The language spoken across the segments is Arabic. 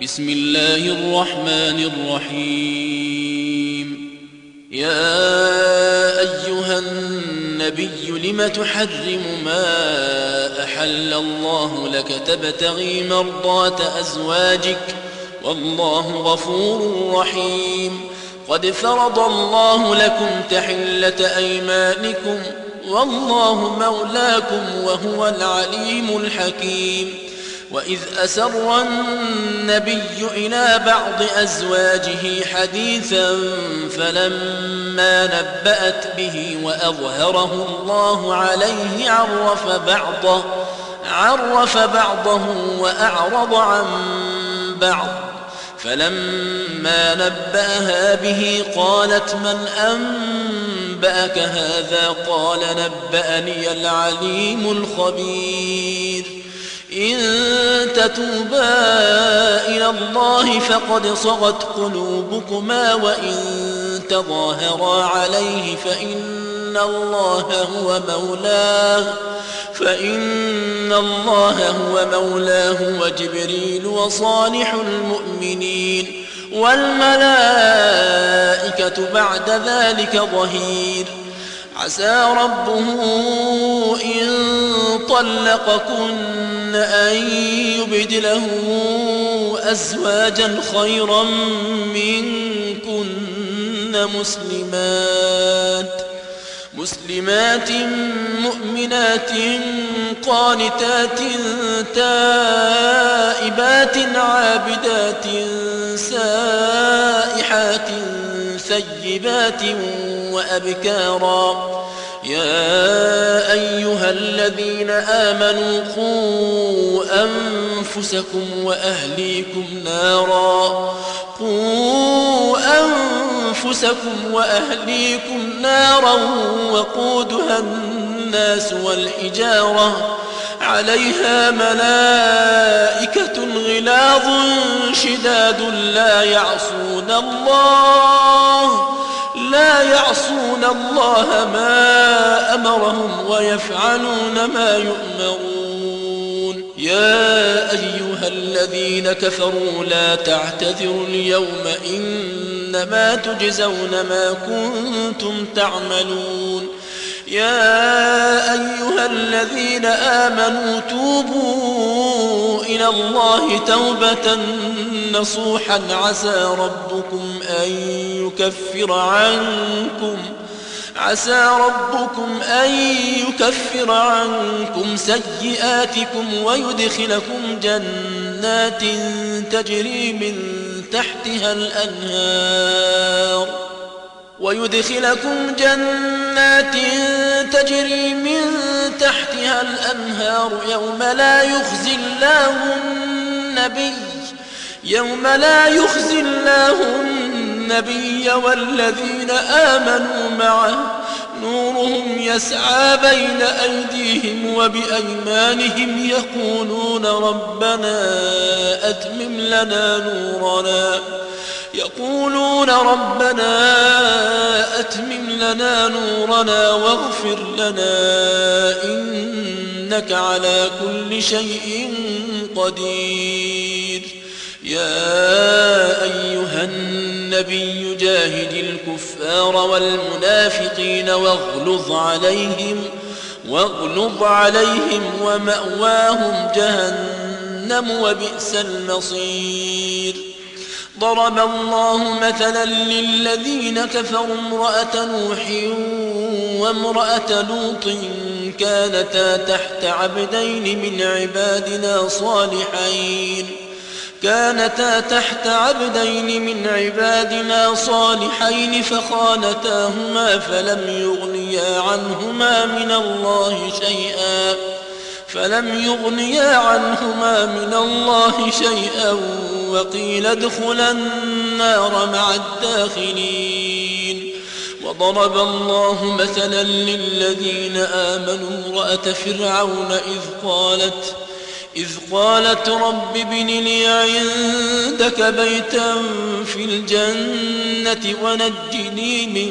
بسم الله الرحمن الرحيم. يا أيها النبي لم تحرم ما أحل الله لك تبتغي مرضات أزواجك والله غفور رحيم. قد فرض الله لكم تحلة أيمانكم والله مولاكم وهو العليم الحكيم. وإذ أسر النبي إلى بعض أزواجه حديثا فلما نبأت به وأظهره الله عليه عرف بعضه وأعرض عن بعض. فلما نبأها به قالت من أنبأك هذا؟ قال نبأني العليم الخبير. إن تتوبا إلى الله فقد صغت قلوبكما وإن تظاهرا عليه فإن الله هو مولاه وجبريل وصالح المؤمنين والملائكة بعد ذلك ظهير. عسى ربه إن طلقكن أن يبدله أزواجا خيرا منكن مسلمات مؤمنات قانتات تائبات عابدات سائحات ثيبات وأبكارا. يا أيها الذين آمنوا قوا أنفسكم وأهليكم نارا وقودها الناس والحجارة عليها ملائكة غلاظ شداد لا يعصون الله ما أمرهم ويفعلون ما يؤمرون. يا أيها الذين كفروا لا تعتذروا اليوم إنما تجزون ما كنتم تعملون. يا أيها الذين آمنوا توبوا إلى الله توبة نصوحا عسى ربكم أن يكفر عنكم سيئاتكم ويدخلكم جنات تجري من تحتها الأنهار يوم لا يخزي الله النبي والذين آمنوا معه نورهم يسعى بين أيديهم وبأيمانهم يقولون ربنا أتمم لنا نورنا واغفر لنا إنك على كل شيء قدير. يا أيها النبي جاهد الكفار والمنافقين واغلظ عليهم ومأواهم جهنم وبئس المصير. ضرب الله مثلا للذين كفروا امرأة نوح وامرأة لوط كانتا تحت عبدين من عبادنا صالحين فخانتاهما فلم يغنيا عنهما من الله شيئا وقيل ادخلا النار مع الداخلين. وضرب الله مثلا للذين آمنوا امرأة فرعون إذ قالت رب ابن لي عندك بيتا في الجنة ونجني من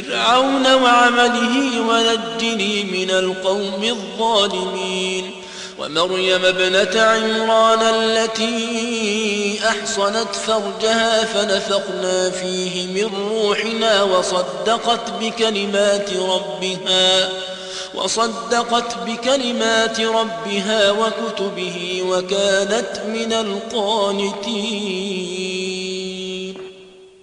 فرعون وعمله ونجني من القوم الظالمين. ومريم ابنة عمران التي أحصنت فرجها فنفخنا فيه من روحنا وصدقت بكلمات ربها وكتبه وكانت من القانتين.